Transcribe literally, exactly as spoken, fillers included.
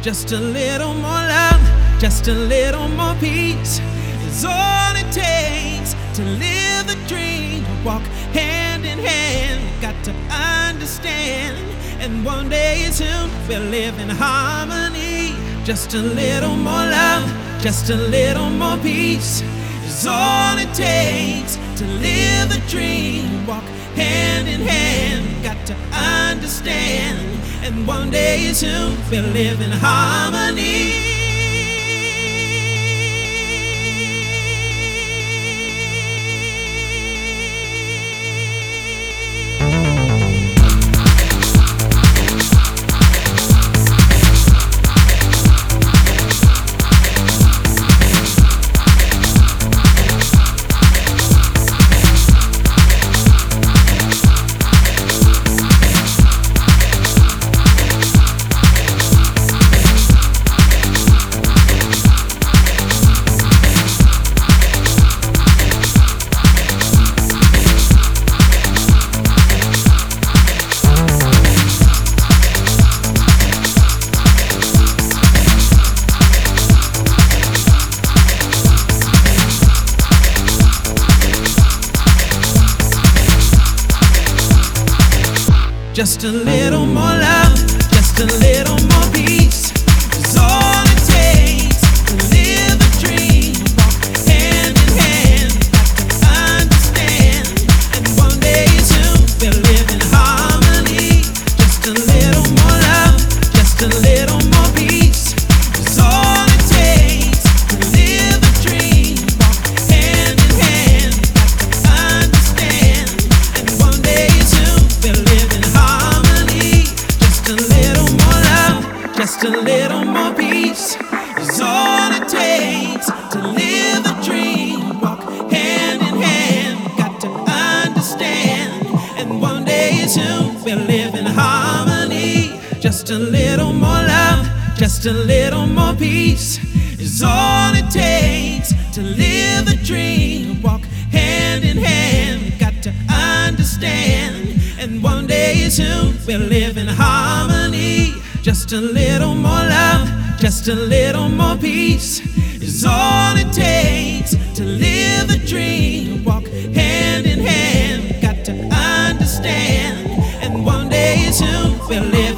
Just a little more love, just a little more peace is all it takes to live the dream. Walk hand in hand, got to understand. And one day soon we'll live in harmony. Just a little more love, just a little more peace is all it takes to live the dream. Walk hand in hand, got to understand. And one day soon we'll live in harmony. Just a little more love, just a little more peace is all it takes to live a dream. Walk hand in hand, got to understand. And one day soon we'll live in harmony. Just a little more love, just a little more peace is all it takes to live a dream. Walk hand in hand, got to understand. And one day soon we'll live in harmony. Just a little more love, just a little more peace is all it takes to live the dream. Walk hand in hand, got to understand. And one day soon we'll live in harmony. Just a little more love, just a little more peace is all it takes to live the dream. Walk hand in hand, got to understand. And one day soon we'll live in harmony. Just a little more love, just a little more peace is all it takes to live the dream. Walk hand in hand, got to understand. And one day soon we'll live